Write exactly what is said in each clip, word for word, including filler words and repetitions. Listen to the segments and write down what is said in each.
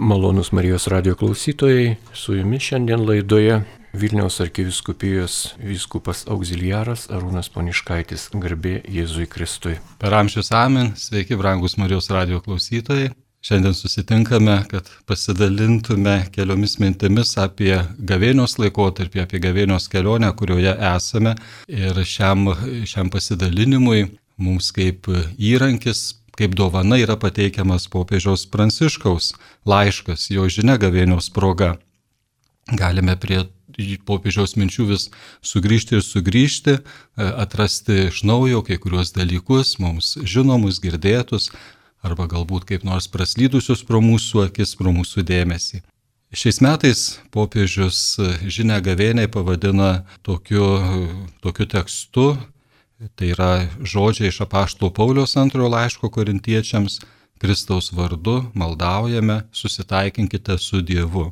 Malonūs Marijos radijo klausytojai, su jumis šiandien laidoje Vilniaus arkivyskupijos vyskupas auxiliaras Arūnas Poniškaitis, garbė Jėzui Kristui. Per amžius amen, sveiki brangus Marijos radijo klausytojai. Šiandien susitinkame, kad pasidalintume keliomis mintimis apie gavėnios laikotarpį, apie gavėnios kelionę, kurioje esame. Ir šiam, šiam pasidalinimui mums kaip įrankis, kaip dovana yra pateikiamas popiežiaus Pranciškaus laiškas, jo žinia gavėnios proga. Galime prie popiežiaus minčių vis sugrįžti ir sugrįžti, atrasti iš naujo kai kuriuos dalykus, mums žinomus, girdėtus, arba galbūt kaip nors praslydusius pro mūsų akis, pro mūsų dėmesį. Šiais metais popiežius žinią gavėniai pavadina tokiu, tokiu tekstu, tai yra žodžiai iš apaštalo Pauliaus antrojo laiško korintiečiams: Kristaus vardu maldaujame, susitaikinkite su Dievu.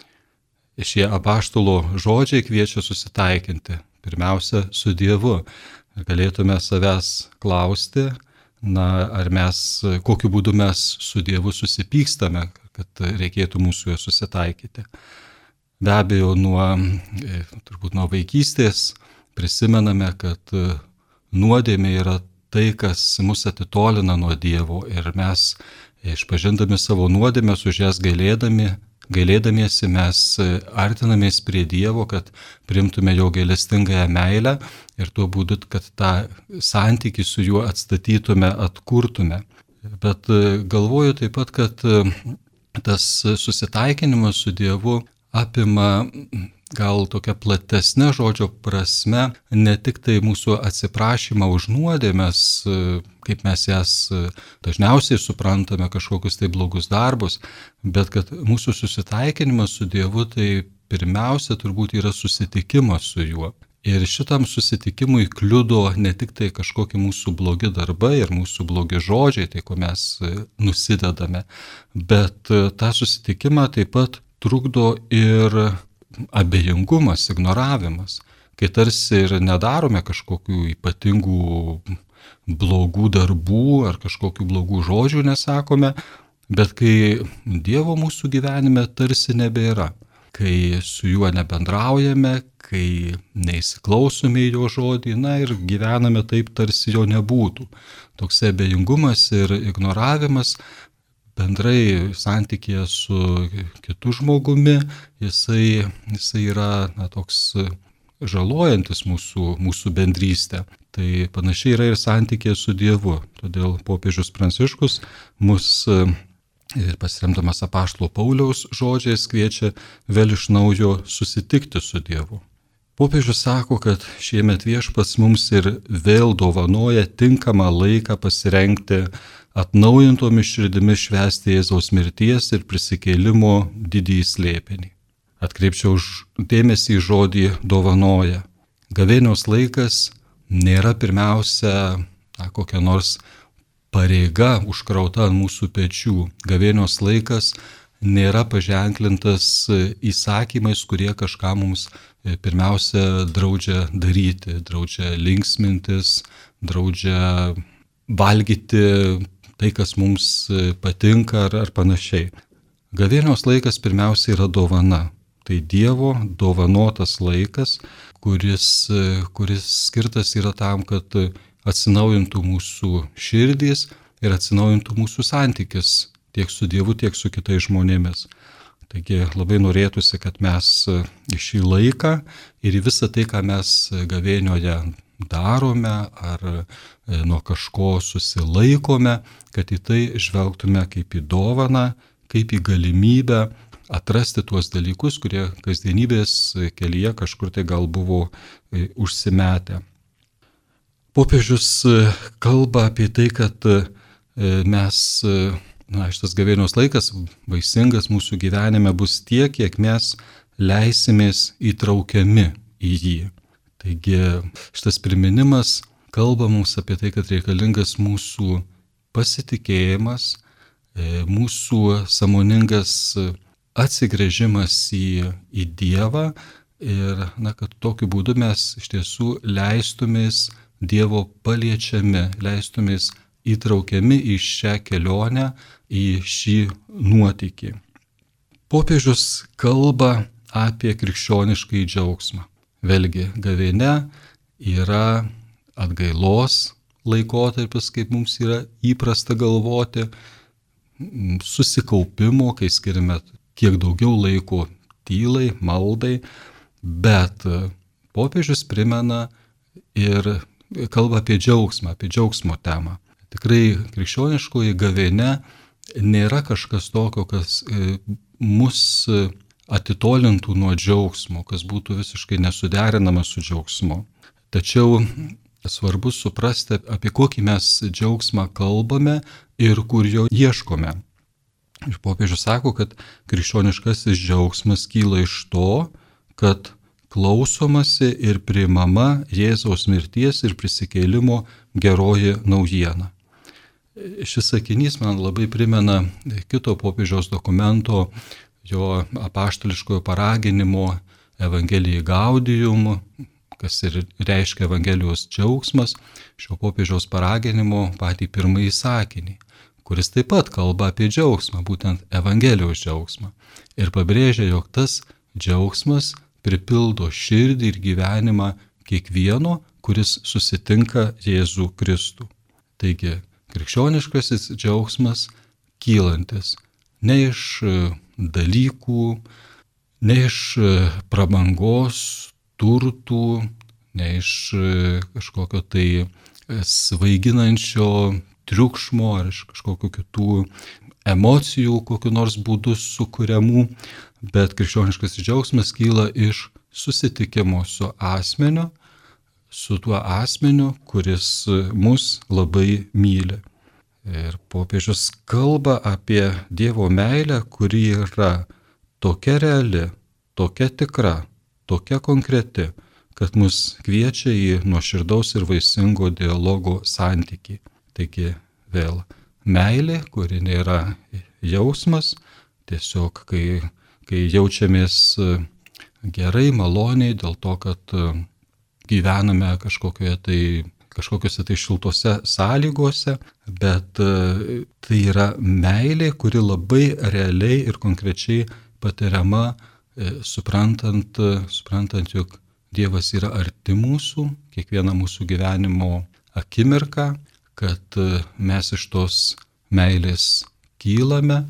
Šie apaštalo žodžiai kviečia susitaikinti, pirmiausia, su Dievu. Galėtume savęs klausti, na, ar mes, kokiu būdu mes su Dievu susipykstame, kad reikėtų mūsų jo susitaikyti. Be abejo, nuo, turbūt nuo vaikystės prisimename, kad nuodėmė yra tai, kas mus atitolina nuo Dievo, ir mes, išpažindami savo nuodėmes, už jas gailėdami, gailėdamiesi, mes artinamės prie Dievo, kad priimtume jo gailestingąją meilę ir tuo būdu, kad tą santykį su juo atstatytume, atkurtume. Bet galvoju taip pat, kad tas susitaikinimas su Dievu apima gal tokia platesnė žodžio prasme, ne tik tai mūsų atsiprašymą už nuodėmes, kaip mes jas dažniausiai suprantame, kažkokius tai blogus darbus, bet kad mūsų susitaikinimas su Dievu tai pirmiausia turbūt yra susitikimas su juo. Ir šitam susitikimui kliudo ne tik tai kažkokie mūsų blogi darbai ir mūsų blogi žodžiai, tai ko mes nusidedame, bet tą susitikimą taip pat trukdo ir abejingumas, ignoravimas, kai tarsi ir nedarome kažkokių ypatingų blogų darbų ar kažkokių blogų žodžių nesakome, bet kai Dievo mūsų gyvenime tarsi nebėra, kai su juo nebendraujame, kai neįsiklausome į jo žodį, na ir gyvename taip, tarsi jo nebūtų. Toks abejingumas ir ignoravimas bendrai santykėje su kitu žmogumi, jisai, jisai yra na, toks žalojantis mūsų, mūsų bendrystę. Tai panašiai yra ir santykėje su Dievu. Todėl popiežius Pranciškus mus, pasiremdamas apaštalo Pauliaus žodžiais, kviečia vėl iš naujo susitikti su Dievu. Popiežius sako, kad šiemet Viešpats mums ir vėl dovanoja tinkamą laiką pasirengti atnaujintomis širdimis švęsti Jėzaus mirties ir prisikėlimo didįjį slėpinį. Atkreipčiau dėmesį į žodį dovanoja. Gavėnios laikas nėra pirmiausia na, kokia nors pareiga užkrauta ant mūsų pečių. Gavėnios laikas nėra paženklintas įsakymais, kurie kažką mums pirmiausia draudžia daryti, draudžia linksmintis, draudžia valgyti tai, kas mums patinka ar, ar panašiai. Gavėnios laikas pirmiausia yra dovana. Tai Dievo dovanotas laikas, kuris, kuris skirtas yra tam, kad atsinaujintų mūsų širdys ir atsinaujintų mūsų santykis tiek su Dievu, tiek su kitais žmonėmis. Taigi labai norėtųsi, kad mes į šį laiką ir į visą tai, ką mes gavėnioje darome ar nuo kažko susilaikome, kad į tai žvelgtume kaip į dovaną, kaip į galimybę atrasti tuos dalykus, kurie kasdienybės kelyje kažkur tai gal buvo užsimetę. Popiežius kalba apie tai, kad mes, na, šitas gavėnios laikas vaisingas mūsų gyvenime bus tiek, kiek mes leisimės įtraukiami į jį. Taigi šitas priminimas kalba mums apie tai, kad reikalingas mūsų pasitikėjimas, mūsų sąmoningas atsigręžimas į, į Dievą ir na, kad tokiu būdu mes iš tiesų leistumės Dievo paliečiami, leistumės įtraukiami į šią kelionę, į šį nuotykį. popiežius kalba apie krikščioniškąjį džiaugsmą. Vėlgi, gavėnia yra atgailos laikotarpis, kaip mums yra įprasta galvoti, susikaupimo, kai skiriame kiek daugiau laiko tylai, maldai, bet popiežius primena ir kalba apie džiaugsmą, apie džiaugsmo temą. Tikrai krikščioniškoji gavėnia nėra kažkas tokio, kas mus atitolintų nuo džiaugsmo, kas būtų visiškai nesuderinama su džiaugsmu. Tačiau svarbu suprasti, apie kokį mes džiaugsmą kalbame ir kur jo ieškome. Ir popiežius sako, kad krikščioniškasis džiaugsmas kyla iš to, kad klausomasi ir priimama Jėzaus mirties ir prisikėlimo geroji naujiena. Šis sakinys man labai primena kito popiežiaus dokumento, jo apaštališkojo paraginimo Evangelijai Gaudium, kas ir reiškia Evangelijos džiaugsmas, šio popiežiaus paraginimo patį pirmąjį sakinį, kuris taip pat kalba apie džiaugsmą, būtent Evangelijos džiaugsmą. Ir pabrėžia, jog tas džiaugsmas pripildo širdį ir gyvenimą kiekvieno, kuris susitinka Jėzų Kristų. Taigi, krikščioniškasis džiaugsmas kylantis ne iš dalykų, ne iš prabangos, turtų, ne iš kažkokio tai svaiginančio triukšmo ar iš kažkokių kitų emocijų, kokiu nors būdu sukuriamų, bet krikščioniškas džiaugsmas kyla iš susitikimo su asmeniu, su tuo asmeniu, kuris mus labai myli. Ir popiežius kalba apie Dievo meilę, kuri yra tokia reali, tokia tikra, tokia konkreti, kad mus kviečia į nuoširdaus ir vaisingo dialogo santykį. Taigi vėl meilė, kuri nėra jausmas, tiesiog kai, kai jaučiamės gerai, maloniai dėl to, kad gyvename kažkokioje tai, kažkokiose tai šiltose sąlygose, bet tai yra meilė, kuri labai realiai ir konkrečiai patiriama, suprantant, suprantant, jog Dievas yra arti mūsų, kiekvieną mūsų gyvenimo akimirką, kad mes iš tos meilės kylame,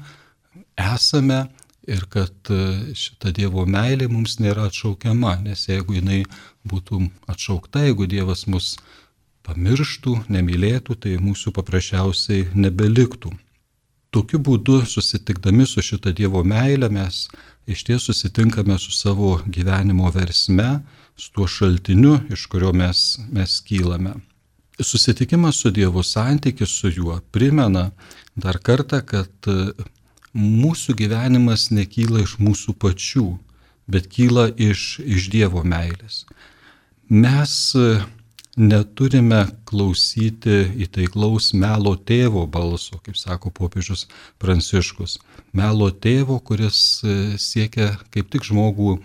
esame ir kad šita Dievo meilė mums nėra atšaukiama, nes jeigu jinai būtų atšaukta, jeigu Dievas mus pamirštų, nemylėtų, tai mūsų paprasčiausiai nebeliktų. Tokiu būdu, susitikdami su šita Dievo meilė, mes iš ties susitinkame su savo gyvenimo versme, su tuo šaltiniu, iš kurio mes, mes kylame. Susitikimas su Dievu, santykis su juo primena dar kartą, kad mūsų gyvenimas nekyla iš mūsų pačių, bet kyla iš, iš Dievo meilės. Mes neturime klausyti įtaiklaus melo tėvo balso, kaip sako popiežius Pranciškus. Melo tėvo, kuris siekia kaip tik žmogų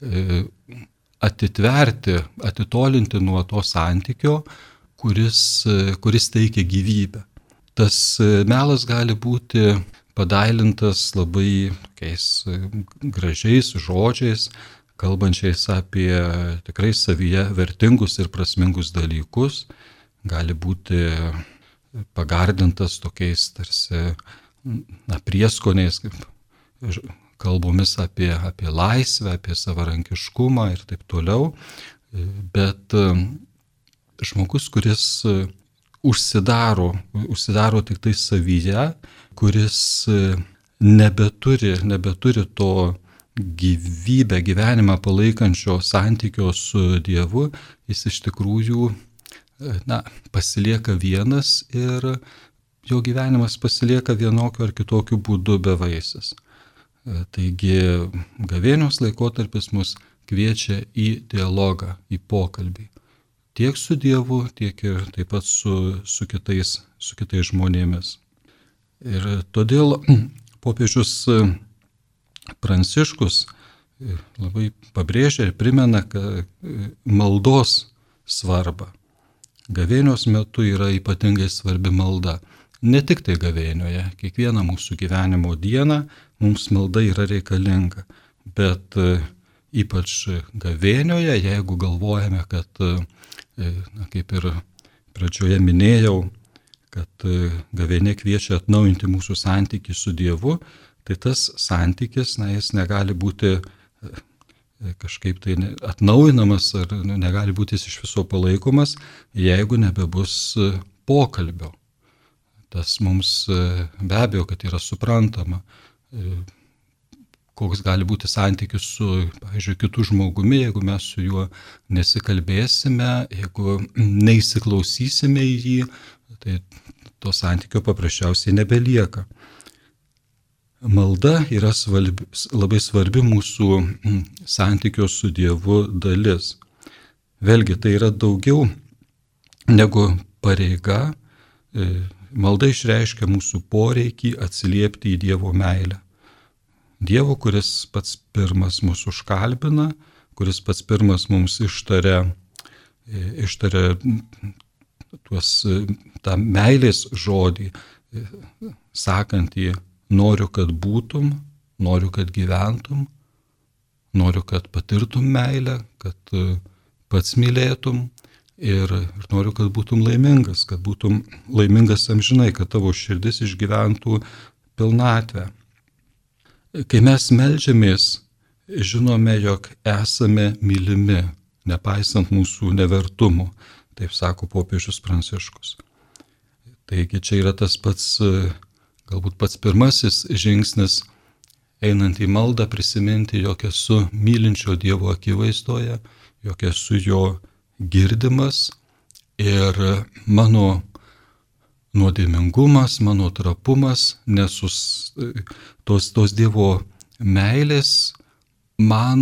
atitverti, atitolinti nuo to santykio, kuris, kuris teikia gyvybę. Tas melas gali būti padailintas labai tokiais gražiais žodžiais, kalbančiais apie tikrai savyje vertingus ir prasmingus dalykus, gali būti pagardintas tokiais tarsi na, prieskoniais, kaip kalbomis apie, apie laisvę, apie savarankiškumą ir taip toliau, bet žmogus, kuris užsidaro, užsidaro tik tai savyje, kuris nebeturi, nebeturi to gyvybę, gyvenimą palaikančio santykio su Dievu, jis iš tikrųjų na, pasilieka vienas ir jo gyvenimas pasilieka vienokiu ar kitokiu būdu bevaisis. Taigi gavėnios laikotarpis mus kviečia į dialogą, į pokalbį. Tiek su Dievu, tiek ir taip pat su, su, kitais, su kitais žmonėmis. Ir todėl popiežius Pranciškus labai pabrėžia ir primena, kad maldos svarbą. Gavėnios metu yra ypatingai svarbi malda. ne tik tai gavėnioje, kiekvieną mūsų gyvenimo dieną mums malda yra reikalinga, bet ypač gavėnioje, jeigu galvojame, kad, na, kaip ir pradžioje minėjau, kad gavėnė kviečia atnaujinti mūsų santykį su Dievu, tai tas santykis, na, jis negali būti kažkaip tai atnaujinamas ar negali būti jis iš viso palaikomas, jeigu nebebus pokalbio. Tas mums be abejo, kad yra suprantama, koks gali būti santykis su, pavyzdžiui, kitu žmogumi, jeigu mes su juo nesikalbėsime, jeigu neįsiklausysime į jį, tai to santykio paprasčiausiai nebelieka. Malda yra svarbi, labai svarbi mūsų santykio su Dievu dalis. Vėlgi, tai yra daugiau negu pareiga. Malda išreiškia mūsų poreikį atsiliepti į Dievo meilę. Dievo, kuris pats pirmas mūsų užkalbina, kuris pats pirmas mums ištaria, ištaria tuos, tą meilės žodį, sakantį: noriu, kad būtum, noriu, kad gyventum, noriu, kad patirtum meilę, kad pats mylėtum ir, ir noriu, kad būtum laimingas, kad būtum laimingas amžinai, kad tavo širdis išgyventų pilnatvę. Kai mes meldžiamės, žinome, jog esame mylimi, nepaisant mūsų nevertumų, taip sako popiežius Pranciškus. Taigi čia yra tas pats, galbūt pats pirmasis žingsnis, einant į maldą, prisiminti, jog esu mylinčio Dievo akivaizdoje, jog esu jo girdimas ir mano nuodėmingumas, mano trapumas, nesus, tos, tos Dievo meilės man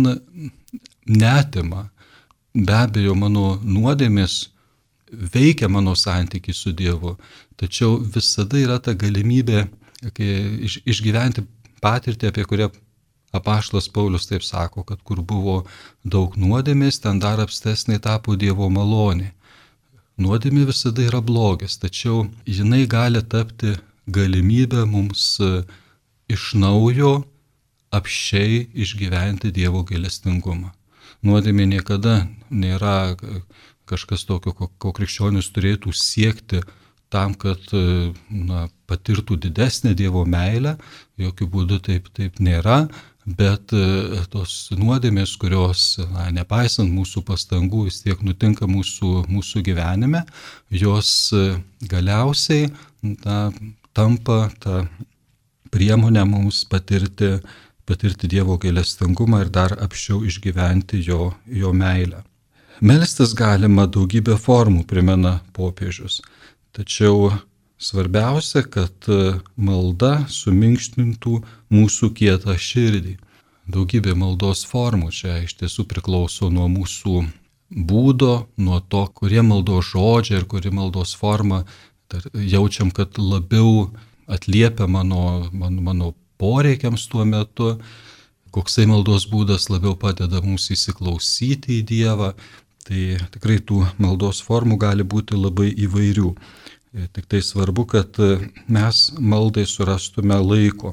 neatima. Be abejo, mano nuodėmės veikia mano santykį su Dievu, tačiau visada yra ta galimybė iš, išgyventi patirtį, apie kurią apaštalas Paulius taip sako, kad kur buvo daug nuodėmės, ten dar apstesnė tapo Dievo malonė. Nuodėmė visada yra blogis, tačiau jinai gali tapti galimybę mums iš naujo apsčiai išgyventi Dievo gailestingumą. Nuodėmė niekada nėra kažkas tokio, ko, ko krikščionis turėtų siekti tam, kad na, patirtų didesnę Dievo meilę, jokių būdų taip, taip nėra, bet tos nuodėmės, kurios, na, nepaisant mūsų pastangų, vis tiek nutinka mūsų, mūsų gyvenime, jos galiausiai na, tampa ta priemonė mums patirti, patirti Dievo gailestingumą ir dar apsčiau išgyventi jo, jo meilę. Melstis galima daugybę formų, primena popiežius. Tačiau svarbiausia, kad malda suminkštintų mūsų kietą širdį. Daugybė maldos formų čia iš tiesų priklauso nuo mūsų būdo, nuo to, kurie maldos žodžiai ir kuri maldos forma jaučiam, kad labiau atliepia mano, mano, mano poreikiams tuo metu, koksai maldos būdas labiau padeda mums įsiklausyti į Dievą. Tai tikrai tų maldos formų gali būti labai įvairių. Tik tai svarbu, kad mes maldai surastume laiko.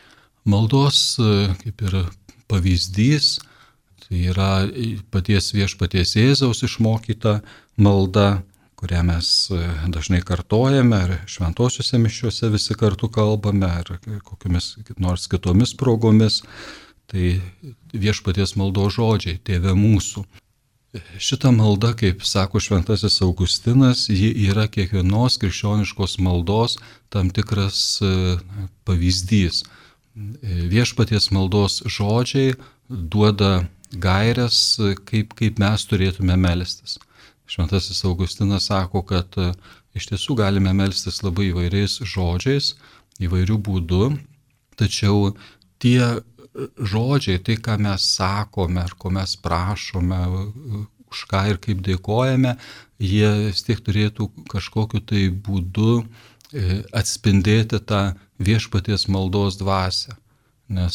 Maldos kaip ir pavyzdys, tai yra paties viešpaties Jėzaus išmokyta malda, kurią mes dažnai kartojame, ar šventosiuose mišiuose visi kartu kalbame, ar kokiamis nors kitomis progomis. Tai viešpaties maldos žodžiai: Tėve mūsų. Šita malda, kaip sako šventasis Augustinas, ji yra kiekvienos krikščioniškos maldos tam tikras pavyzdys. Viešpaties maldos žodžiai duoda gaires, kaip, kaip mes turėtume melstis. Šventasis Augustinas sako, kad iš tiesų galime melstis labai įvairiais žodžiais, įvairių būdų, tačiau tie žodžiai, tai ką mes sakome, ar ko mes prašome, už ką ir kaip dėkojame, jie vis tiek turėtų kažkokiu tai būdu atspindėti tą viešpaties maldos dvasią. Nes,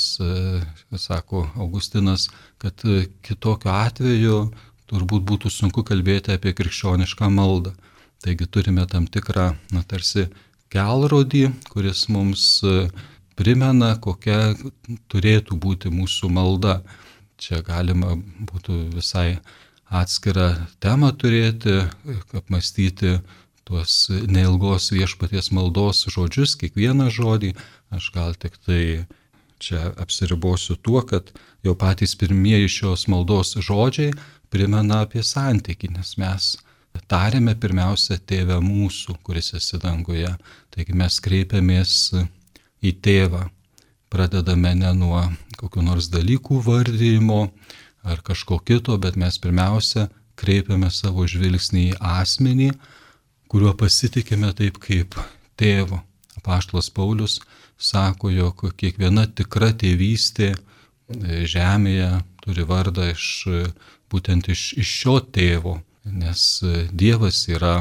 sako Augustinas, kad kitokiu atveju turbūt būtų sunku kalbėti apie krikščionišką maldą. Taigi turime tam tikrą, na, tarsi kelrodį, kuris mums primena, kokia turėtų būti mūsų malda. Čia galima būtų visai atskirą temą turėti, apmastyti tuos neilgos Viešpaties maldos žodžius, kiekvieną žodį. Aš gal tik tai čia apsiribosiu tuo, kad jau patys pirmieji šios maldos žodžiai primena apie santykį, nes mes tariame pirmiausia Tėve mūsų, kuris esi danguje. Taigi mes kreipiamės į Tėvą. Pradedame ne nuo kokių nors dalykų vardymo ar kažko kito, bet mes pirmiausia kreipiame savo žvilgsnį į asmenį, kuriuo pasitikime taip kaip tėvu. Apaštalas Paulius sako, jog kiekviena tikra tėvystė žemėje turi vardą iš, būtent iš, iš šio tėvo, nes Dievas yra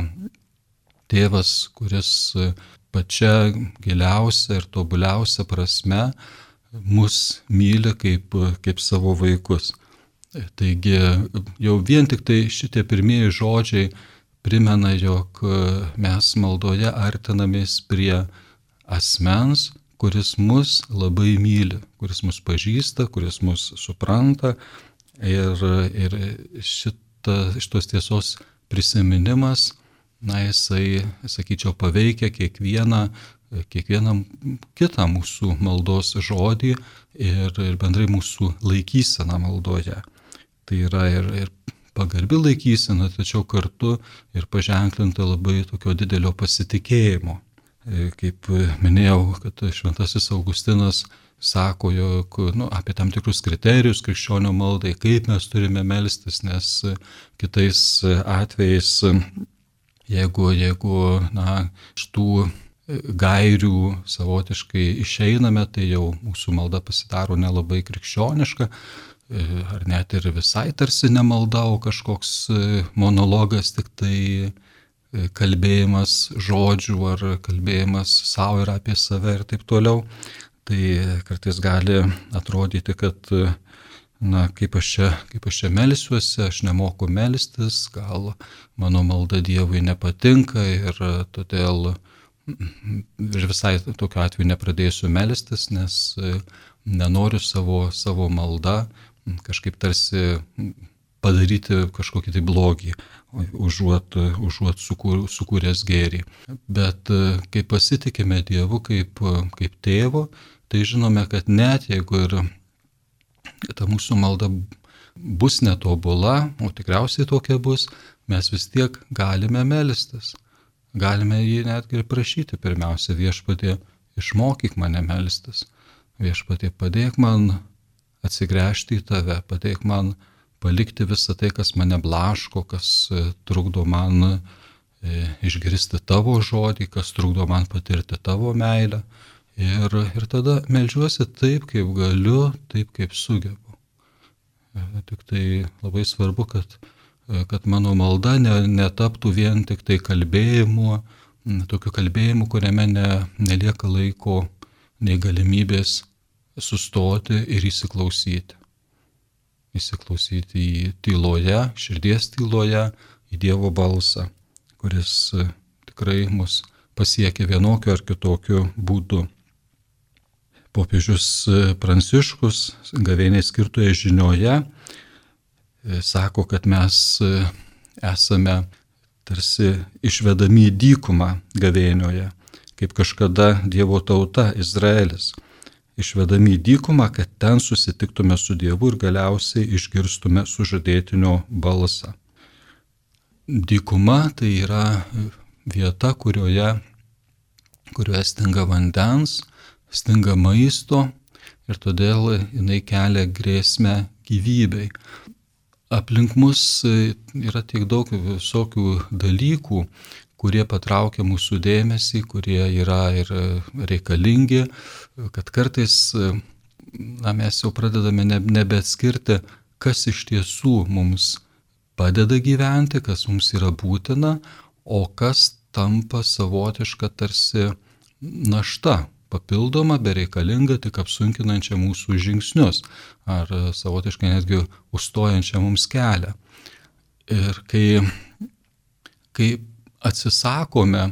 tėvas, kuris pačia giliausia ir tobuliausia prasme mus myli kaip, kaip savo vaikus. Taigi jau vien tik tai šitie pirmieji žodžiai primena, jog mes maldoje artinamės prie asmens, kuris mus labai myli, kuris mus pažįsta, kuris mus supranta. Ir, ir šita, šitos tiesos prisiminimas, na, jisai, sakyčiau, paveikia kiekvieną, kiekvieną kitą mūsų maldos žodį ir, ir bendrai mūsų laikyseną maldoje. Tai yra ir, ir pagarbi laikysena, tačiau kartu ir paženklinta labai tokio didelio pasitikėjimo. Kaip minėjau, kad šventasis Augustinas sako, jog nu, apie tam tikrus kriterijus krikščionio maldai, kaip mes turime melstis, nes kitais atvejais, jeigu, jeigu na, iš tų gairių savotiškai išeiname, tai jau mūsų malda pasidaro nelabai krikščioniška, ar net ir visai tarsi ne malda, o kažkoks monologas, tik tai kalbėjimas žodžių ar kalbėjimas savo ir apie save ir taip toliau. Tai kartais gali atrodyti, kad na, kaip aš čia, kaip aš čia melsiuosi, aš nemoku melstis, gal mano malda Dievui nepatinka ir todėl ir visai tokiu atveju nepradėsiu melstis, nes nenoriu savo, savo maldą kažkaip tarsi padaryti kažkokį tai blogį, užuot, užuot sukūr, sukūręs gėrį. Bet kai pasitikime Dievu kaip, kaip tėvu, tai žinome, kad net jeigu ir ta mūsų malda bus netobula, o tikriausiai tokia bus, mes vis tiek galime melstis. Galime jį netgi ir prašyti pirmiausia, Viešpatie, išmokyk mane melstis. Viešpatie, padėk man atsigręžti į tave, padėk man palikti visą tai, kas mane blaško, kas trukdo man išgirsti tavo žodį, kas trukdo man patirti tavo meilę. Ir, ir tada meldžiuosi taip, kaip galiu, taip, kaip sugebu. Tik tai labai svarbu, kad, kad mano malda ne, netaptų vien tik tai kalbėjimu, tokiu kalbėjimu, kuriame ne, nelieka laiko nei galimybės sustoti ir įsiklausyti. Įsiklausyti į tyloje, širdies tyloje, į Dievo balsą, kuris tikrai mus pasiekia vienokiu ar kitokiu būdu. Popiežius Pranciškus gavėniai skirtoje žinioje sako, kad mes esame tarsi išvedami į dykumą gavėnioje, kaip kažkada Dievo tauta Izraelis. Išvedami į dykumą, kad ten susitiktume su Dievu ir galiausiai išgirstume sužadėtinio balsą. Dykuma tai yra vieta, kurioje, kurioje stinga vandens, stinga maisto ir todėl jinai kelia grėsmę gyvybei. Aplink mus yra tiek daug visokių dalykų, kurie patraukia mūsų dėmesį, kurie yra ir reikalingi, kad kartais na, mes jau pradedame nebeatskirti, kas iš tiesų mums padeda gyventi, kas mums yra būtina, o kas tampa savotiška tarsi našta, papildoma, bereikalinga, tik apsunkinančia mūsų žingsnius, ar savotiškai netgi užstojančia mums kelią. Ir kai, kai atsisakome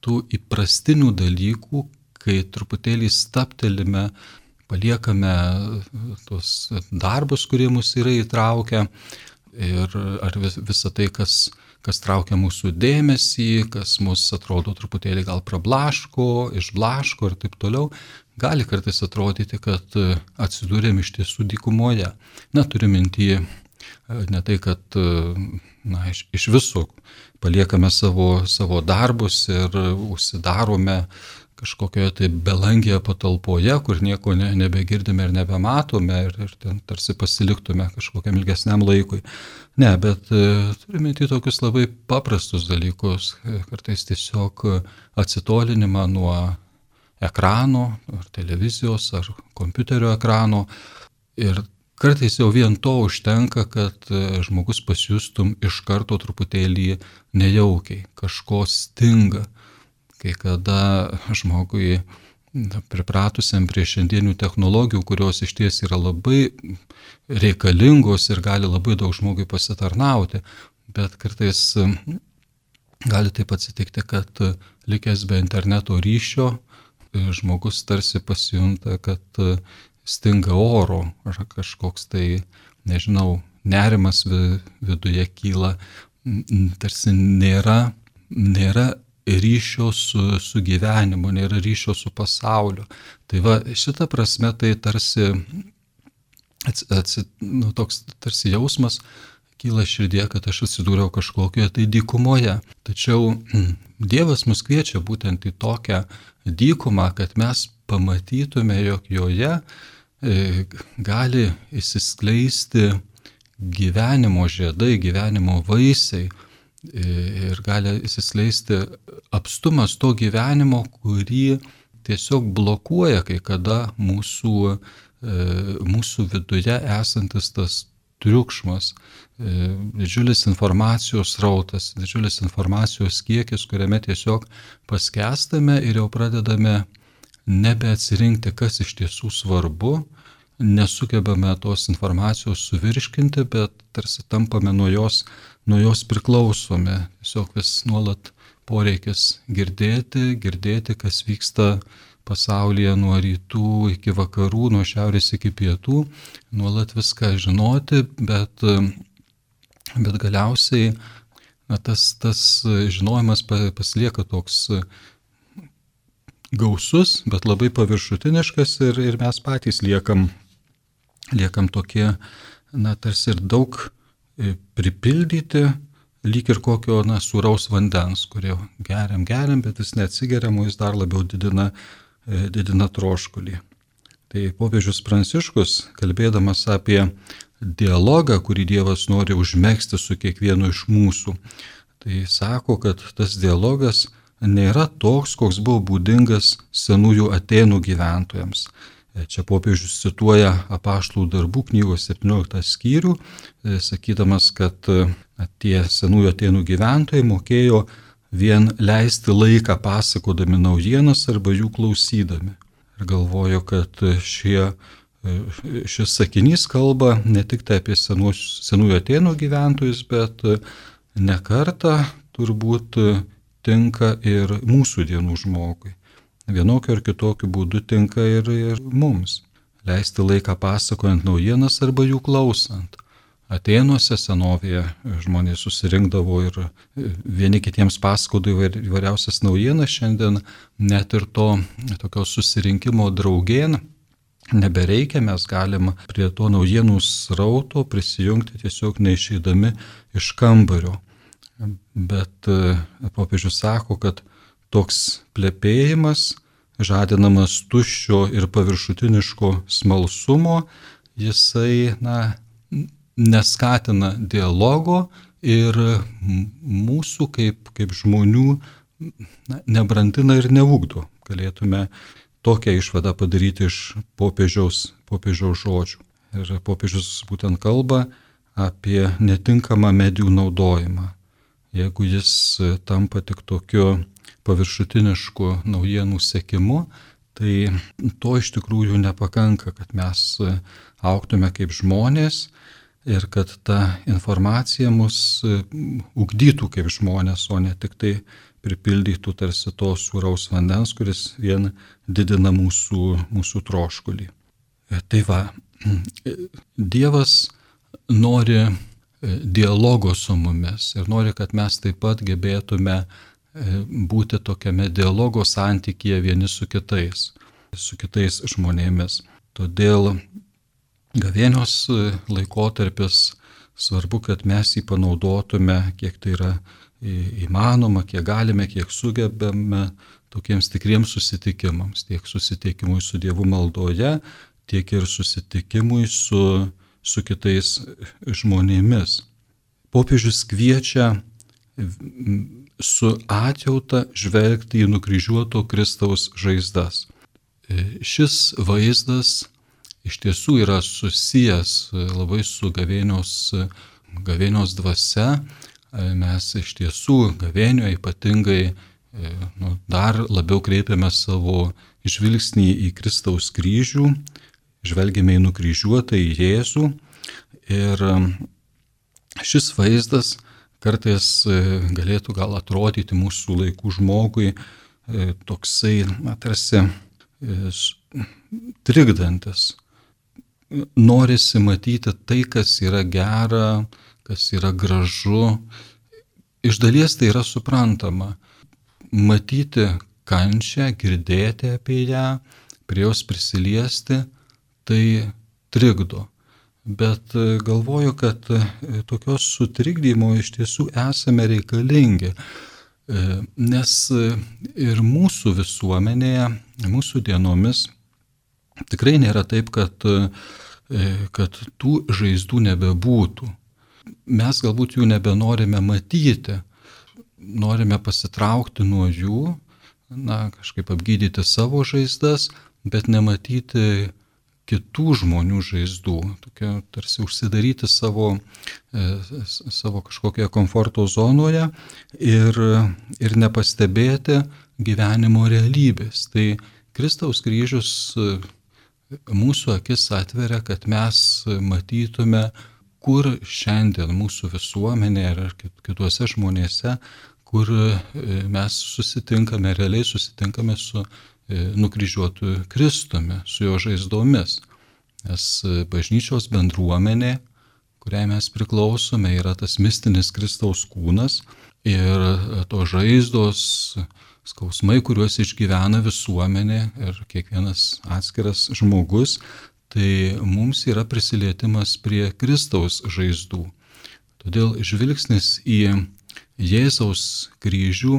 tų įprastinių dalykų, kai truputėlį staptelime, paliekame tos darbus, kurie mus yra įtraukę, ir ar vis, visa tai, kas, kas traukia mūsų dėmesį, kas mus atrodo truputėlį gal prablaško, išblaško ir taip toliau, gali kartais atrodyti, kad atsidūrėm iš tiesų dykumoje. Na, turiu minty ne tai, kad na, iš, iš viso paliekame savo, savo darbus ir užsidarome kažkokioje tai belangėje patalpoje, kur nieko ne, nebegirdime ir nebematome ir, ir ten tarsi pasiliktume kažkokiam ilgesniam laikui. Ne, bet e, turime tai tokius labai paprastus dalykus, kartais tiesiog atsitolinimą nuo ekrano, ar televizijos, ar kompiuterio ekrano. Ir kartais jau vien to užtenka, kad žmogus pasijustum iš karto truputėlį nejaukiai, kažko stinga. Kai kada žmogui pripratusiam prie šiandienių technologijų, kurios iš ties yra labai reikalingos ir gali labai daug žmogui pasitarnauti, bet kartais gali taip atsitikti, kad likęs be interneto ryšio, žmogus tarsi pasijunta, kad stinga oro, ar kažkoks tai, nežinau, nerimas viduje kyla, tarsi nėra, nėra ryšio su, su gyvenimu, nėra ryšio su pasauliu. Tai va, šita prasme tai tarsi, ats, ats, nu, toks tarsi jausmas kyla širdie, kad aš atsidūriau kažkokioje tai dykumoje. Tačiau Dievas mus kviečia būtent į tokią dykumą, kad mes pamatytume, jog joje e, gali įsiskleisti gyvenimo žiedai, gyvenimo vaisiai, ir gali įsiskleisti apstumas to gyvenimo, kurį tiesiog blokuoja kai kada mūsų, mūsų viduje esantis tas triukšmas, didžiulis informacijos srautas, didžiulis informacijos kiekis, kuriame tiesiog paskęstame ir jau pradedame nebeatsirinkti, kas iš tiesų svarbu, nesugebame tos informacijos suvirškinti, bet tarsi tampame nuo jos nuo jos priklausomi, tiesiog vis nuolat poreikis girdėti, girdėti, kas vyksta pasaulyje nuo rytų iki vakarų, nuo šiaurės iki pietų, nuolat viską žinoti, bet, bet galiausiai na, tas, tas žinojimas pasilieka toks gausus, bet labai paviršutiniškas ir, ir mes patys liekam, liekam tokie, na, tarsi ir daug pripildyti, lyg ir kokio, na, sūraus vandens, kurio geriam, geriam, bet jis neatsigeriam, o jis dar labiau didina, didina troškulį. Tai popiežius Pranciškus, kalbėdamas apie dialogą, kurį Dievas nori užmegzti su kiekvienu iš mūsų, tai sako, kad tas dialogas nėra toks, koks buvo būdingas senųjų Atėnų gyventojams. Čia popiežius cituoja Apaštalų darbų knygos septynioliktą skyrių, sakydamas, kad tie senųjų Atėnų gyventojai mokėjo vien leisti laiką pasakodami naujienas arba jų klausydami. Ir galvoju, kad šie, šis sakinys kalba ne tik tai apie senuos, senųjų Atėnų gyventojus, bet ne kartą turbūt tinka ir mūsų dienų žmogui. Vienokiu ar kitokiu būdu tinka ir, ir mums. Leisti laiką pasakojant naujienas arba jų klausant. Atėnuose senovėje žmonės susirinkdavo ir vieni kitiems pasakodavo įvairiausias naujienas. Šiandien net ir to tokios susirinkimo draugėn nebereikia, mes galim prie to naujienų srauto prisijungti tiesiog neišeidami iš kambario. Bet popiežius sako, kad toks plepėjimas, žadinamas tuščio ir paviršutiniško smalsumo, jisai, na, neskatina dialogo ir mūsų kaip, kaip žmonių na, nebrandina ir neugdo. Galėtume tokią išvadą padaryti iš popiežiaus, popiežiaus žodžių. Ir popiežius būtent kalba apie netinkamą medijų naudojimą. Jeigu jis tampa tik tokiu paviršutinišku naujienų sekimu, tai to iš tikrųjų nepakanka, kad mes augtume kaip žmonės ir kad ta informacija mus ugdytų kaip žmonės, o ne tik tai pripildytų tarsi to sūraus vandens, kuris vien didina mūsų, mūsų troškulį. Tai va, Dievas nori dialogo su mumis ir nori, kad mes taip pat gebėtume būti tokiame dialogo santykyje vieni su kitais, su kitais žmonėmis. Todėl gavėnios laikotarpis svarbu, kad mes jį panaudotume, kiek tai yra įmanoma, kiek galime, kiek sugebame tokiems tikriems susitikimams, tiek susitikimui su Dievu maldoje, tiek ir susitikimui su, su kitais žmonėmis. Popiežius kviečia su atjauta žvelgti į nukryžiuoto Kristaus žaizdas. Šis vaizdas iš tiesų yra susijęs labai su gavėnios, gavėnios dvasia. Mes iš tiesų gavėnioje ypatingai nu, dar labiau kreipiame savo žvilgsnį į Kristaus kryžių, žvelgiame į nukryžiuotą į Jėzų ir šis vaizdas kartais galėtų gal atrodyti mūsų laikų žmogui toksai, na, tarsi trikdantis. Norisi matyti tai, kas yra gera, kas yra gražu. Iš dalies tai yra suprantama. Matyti kančią, girdėti apie ją, prie jos prisiliesti, tai trikdo. Bet galvoju, kad tokios sutrikdymo iš tiesų esame reikalingi, nes ir mūsų visuomenėje, mūsų dienomis tikrai nėra taip, kad, kad tų žaizdų nebebūtų. Mes galbūt jų nebenorime matyti, norime pasitraukti nuo jų, na, kažkaip apgydyti savo žaizdas, bet nematyti kitų žmonių žaizdų, tokia, tarsi užsidaryti savo, e, savo kažkokioje komforto zonoje ir, ir nepastebėti gyvenimo realybės. Tai Kristaus kryžius mūsų akis atveria, kad mes matytume, kur šiandien mūsų visuomenėje ar kituose žmonėse, kur mes susitinkame, realiai susitinkame su nukryžiuotu Kristumi, su jo žaizdomis. Nes bažnyčios bendruomenė, kuriai mes priklausome, yra tas mistinis Kristaus kūnas ir to žaizdos, skausmai, kuriuos išgyvena visuomenė ir kiekvienas atskiras žmogus, tai mums yra prisilietimas prie Kristaus žaizdų. Todėl žvilgsnis į Jėzaus kryžių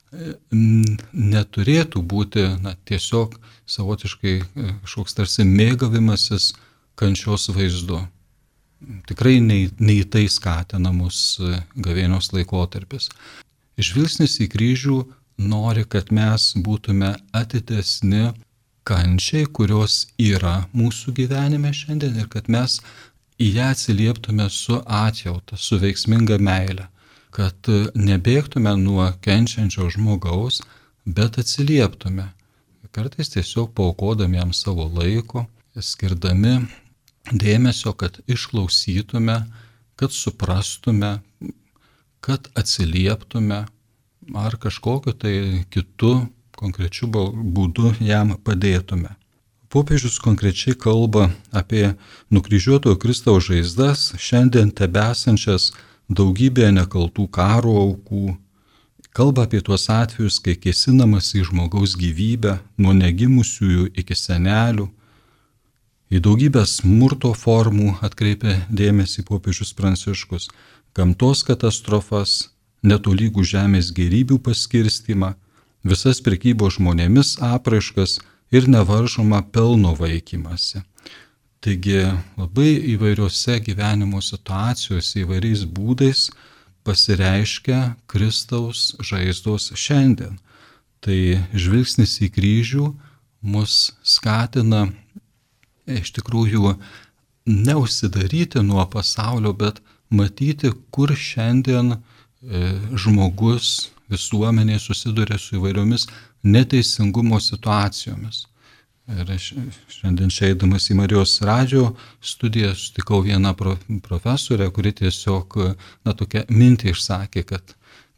neturėtų būti, na, tiesiog savotiškai kažkoks tarsi mėgavimasis kančios vaizdu. Tikrai nei, nei tai skatina mus gavėnios laikotarpis. Žvilgsnis į kryžių nori, kad mes būtume atidesni kančiai, kurios yra mūsų gyvenime šiandien ir kad mes į ją atsilieptume su atjauta, su veiksminga meile. Kad nebėgtume nuo kenčiančio žmogaus, bet atsilieptume. Kartais tiesiog paaukodami jam savo laiko, skirdami dėmesio, kad išklausytume, kad suprastume, kad atsilieptume ar kažkokiu tai kitu konkrečiu būdu jam padėtume. Popiežius konkrečiai kalba apie nukryžiuotojo Kristaus žaizdas, šiandien tebesančias daugybėje nekaltų karo aukų, kalba apie tuos atvejus, kai kėsinamas į žmogaus gyvybę, nuo negimusiųjų iki senelių, į daugybę smurto formų atkreipia dėmesį popiežius Pranciškus, gamtos katastrofas, netolygų žemės gėrybių paskirstimą, visas prekybos žmonėmis apraiškas ir nevaržomą pelno vaikymąsi. Taigi labai įvairiose gyvenimo situacijose įvairiais būdais pasireiškia Kristaus žaizdos šiandien. Tai žvilgsnis į kryžių mus skatina iš tikrųjų neužsidaryti nuo pasaulio, bet matyti, kur šiandien žmogus visuomenė susiduria su įvairiomis neteisingumo situacijomis. Ir šiandien eidamas į Marijos radijo studiją sutikau vieną profesorę, kuri tiesiog, na, tokią mintį išsakė, kad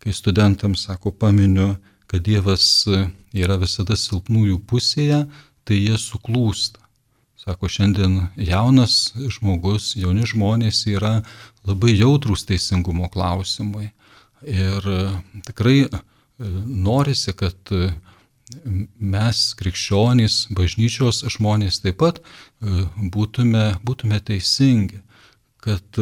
kai studentams, sako, paminiu, kad Dievas yra visada silpnųjų pusėje, tai jie suklūsta. Sako, šiandien jaunas žmogus, jauni žmonės yra labai jautrūs teisingumo klausimui. Ir tikrai norisi, kad mes, krikščionys, bažnyčios žmonės taip pat būtume, būtume teisingi, kad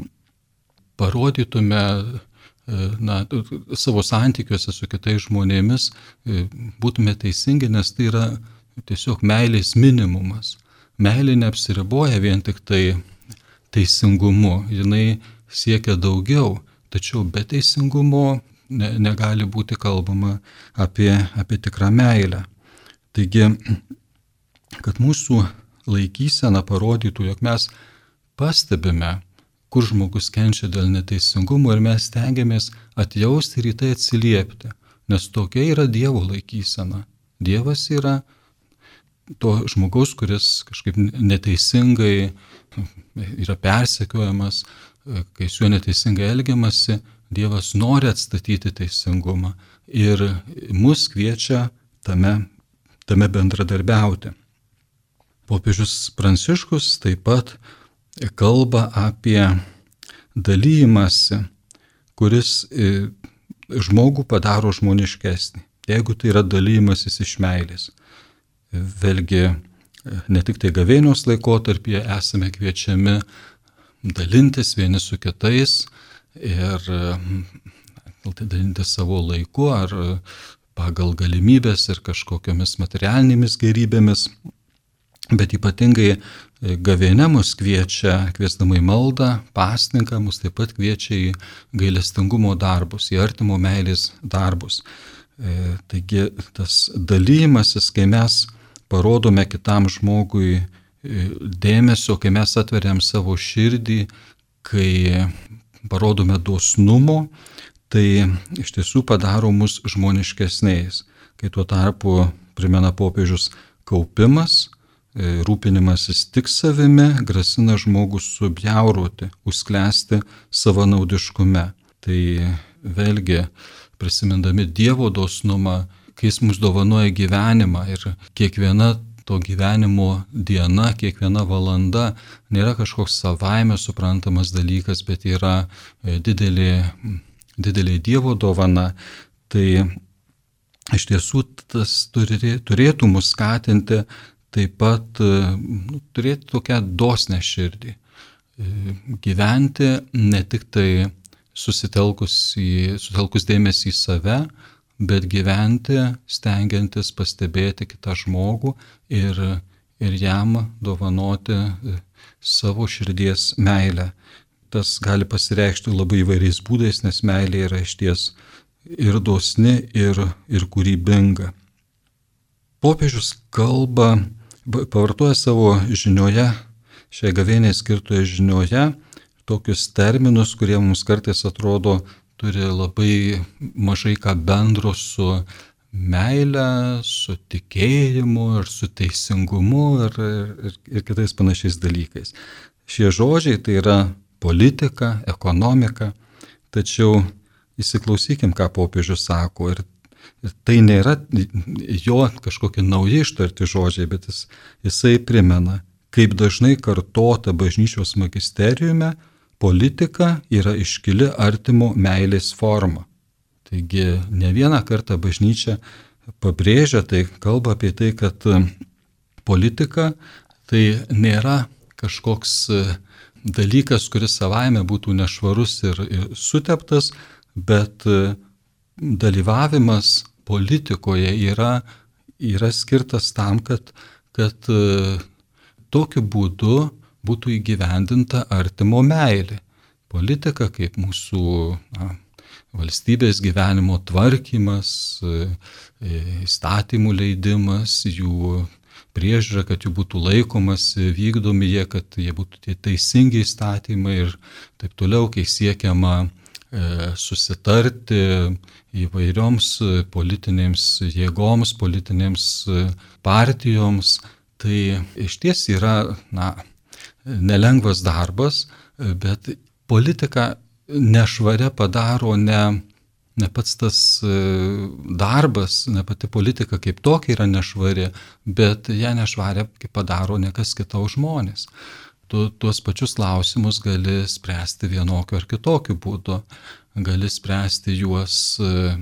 parodytume na, savo santykiuose su kitais žmonėmis, būtume teisingi, nes tai yra tiesiog meilės minimumas. Meilė neapsiriboja vien tik tai teisingumu, jinai siekia daugiau, tačiau be teisingumo ne, negali būti kalbama apie, apie tikrą meilę. Taigi, kad mūsų laikysena parodytų, jog mes pastebime, kur žmogus kenčia dėl neteisingumo ir mes stengiamės atjausti ir į tai atsiliepti, nes tokia yra Dievo laikysena. Dievas yra to žmogaus, kuris kažkaip neteisingai yra persekiojamas, kai su juo neteisingai elgiamasi, Dievas nori atstatyti teisingumą ir mus kviečia tame, tame bendradarbiauti. Popiežius Pranciškus taip pat kalba apie dalymąsi, kuris žmogų padaro žmoniškesnį, jeigu tai yra dalymasis iš meilės. Vėlgi, ne tik tai gavėnios laikotarpyje esame kviečiami dalintis vieni su kitais ir dalintis savo laiku ar pagal galimybės ir kažkokiamis materialinėmis gerybėmis, bet ypatingai gavėnia mus kviečia, kviesdama į maldą, pasninką, mus taip pat kviečia į gailestingumo darbus, į artimo meilės darbus. E, taigi tas dalymasis, kai mes parodome kitam žmogui dėmesio, kai mes atveriam savo širdį, kai parodome dosnumo, tai iš tiesų padaro mus žmoniškesniais. Kai tuo tarpu, primena popiežius, kaupimas, rūpinimasis tik savimi grasina žmogų subjauroti, užsklęsti savanaudiškume. Tai vėlgi, prisimindami Dievo dosnumą, kai jis mums dovanoja gyvenimą ir kiekviena to gyvenimo diena, kiekviena valanda nėra kažkoks savaime suprantamas dalykas, bet yra didelė, didelė Dievo dovana, tai iš tiesų tas turėtų mus skatinti taip pat nu, turėti tokią dosnę širdį, gyventi ne tik tai susitelkus, į, susitelkus dėmesį į save, bet gyventi stengiantis pastebėti kitą žmogų ir, ir jam dovanoti savo širdies meilę. Tas gali pasireikšti labai įvairiais būdais, nes meilė yra išties ir dosni, ir, ir kūrybinga. Popiežius kalba, pavartoja savo žinioje, šiai gavėniai skirtoje žinioje, tokius terminus, kurie mums kartais atrodo turi labai mažai ką bendro su meile, su tikėjimu ir su teisingumu ir, ir, ir kitais panašiais dalykais. Šie žodžiai tai yra politika, ekonomika, tačiau įsiklausykim, ką popiežius sako. Ir tai nėra jo kažkokie nauji ištarti žodžiai, bet jis, jisai primena, kaip dažnai kartota bažnyčios magisteriume, politika yra iškili artimo meilės forma. Taigi ne vieną kartą bažnyčia pabrėžia, tai kalba apie tai, kad politika tai nėra kažkoks dalykas, kuris savaime būtų nešvarus ir, ir suteptas, bet dalyvavimas politikoje yra, yra skirtas tam, kad, kad tokiu būdu būtų įgyvendinta artimo meilė. Politika kaip mūsų na, valstybės gyvenimo tvarkymas, įstatymų leidimas, jų priežiūra, kad jų būtų laikomas, vykdomi jie, kad jie būtų tie teisingi įstatymai ir taip toliau, kai siekiama susitarti įvairioms politinėms jėgoms, politinėms partijoms. Tai iš ties yra na, nelengvas darbas, bet politika nešvaria padaro ne, ne pats tas darbas, ne pati politika kaip tokia yra nešvari, bet ją nešvarę padaro ne kas kita už žmonės. Tu tuos pačius klausimus gali spręsti vienokiu ar kitokiu būdu. Gali spręsti juos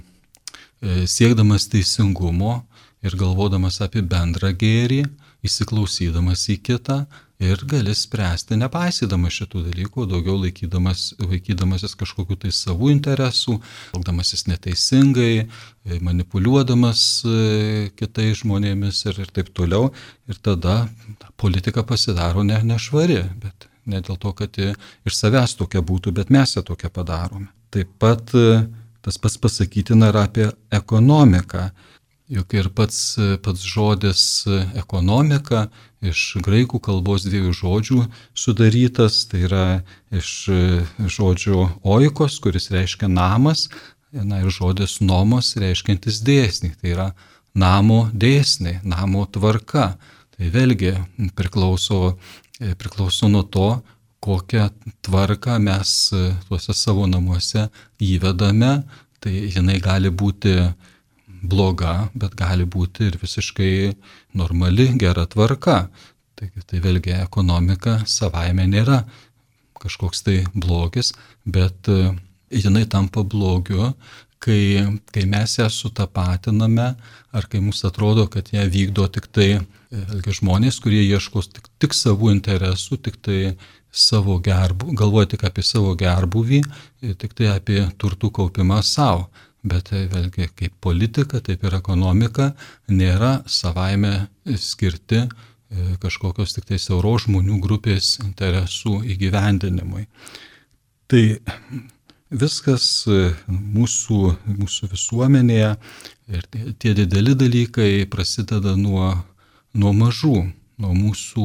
siekdamas teisingumo ir galvodamas apie bendrą gėrį, įsiklausydamas į kitą, ir gali spręsti nepaisydamas šitų dalykų, daugiau laikydamas, vaikydamasis kažkokių tai savų interesų, elgdamasis neteisingai, manipuliuodamas kitais žmonėmis ir, ir taip toliau. Ir tada politika pasidaro ne, nešvari, bet ne dėl to, kad iš savęs tokia būtų, bet mes ją tokią padarome. Taip pat tas pats pasakytina yra apie ekonomiką. Juk ir pats, pats žodis ekonomika iš graikų kalbos dviejų žodžių sudarytas, tai yra iš žodžio oikos, kuris reiškia namas, na, ir žodis nomos reiškiantis dėsnį, tai yra namo dėsniai, namo tvarka. Tai vėlgi priklauso, priklauso nuo to, kokią tvarką mes tuose savo namuose įvedame, tai jinai gali būti bloga, bet gali būti ir visiškai normali, gera tvarka. Tai, tai vėlgi ekonomika savaime nėra kažkoks tai blogis, bet jinai tampa blogiu, kai, kai mes ją sutapatiname, ar kai mums atrodo, kad ją vykdo tik tai vėlgi žmonės, kurie ieškos tik, tik savų interesų, tik tai savo gerbų, galvoja tik apie savo gerbūvį, tik tai apie turtų kaupimą savo. Bet vėlgi kaip politika, taip ir ekonomika nėra savaime skirti kažkokios tik tai siauros žmonių grupės interesų įgyvendinimui. Tai viskas mūsų, mūsų visuomenėje ir tie dideli dalykai prasideda nuo, nuo mažų, nuo mūsų,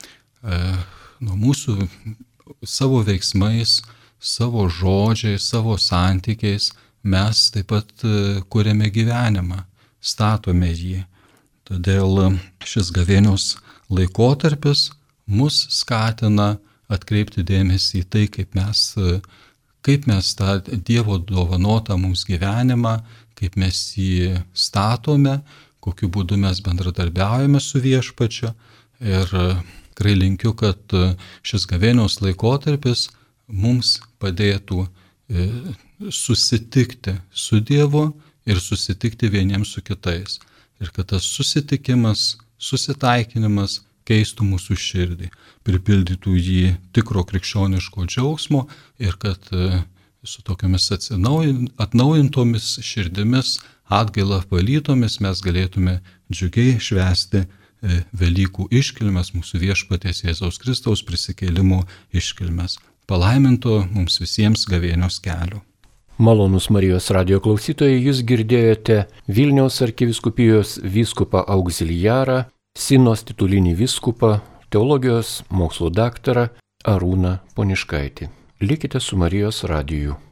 nuo mūsų savo veiksmais, savo žodžiais, savo santykiais. Mes taip pat kuriame gyvenimą, statome jį. Todėl šis gavėnios laikotarpis mus skatina atkreipti dėmesį į tai, kaip mes, kaip mes tą Dievo dovanotą mums gyvenimą, kaip mes jį statome, kokiu būdu mes bendradarbiaujame su Viešpačiu. Ir tikrai linkiu, kad šis gavėnios laikotarpis mums padėtų susitikti su Dievu ir susitikti vieniems su kitais. Ir kad tas susitikimas, susitaikinimas keistų mūsų širdį, pripildytų jį tikro krikščioniško džiaugsmo ir kad su tokiamis atnaujintomis širdimis, atgaila valytomis mes galėtume džiugiai švęsti Velykų iškilmes, mūsų Viešpaties Jėzaus Kristaus prisikėlimo iškilmes. Palaiminto mums visiems gavėnios kelio. Malonūs Marijos radijo klausytojai, jūs girdėjote Vilniaus arkivyskupijos vyskupą auxiliarą, Sinos titulinį vyskupą, teologijos mokslų daktarą Arūną Poniškaitį. Likite su Marijos radiju.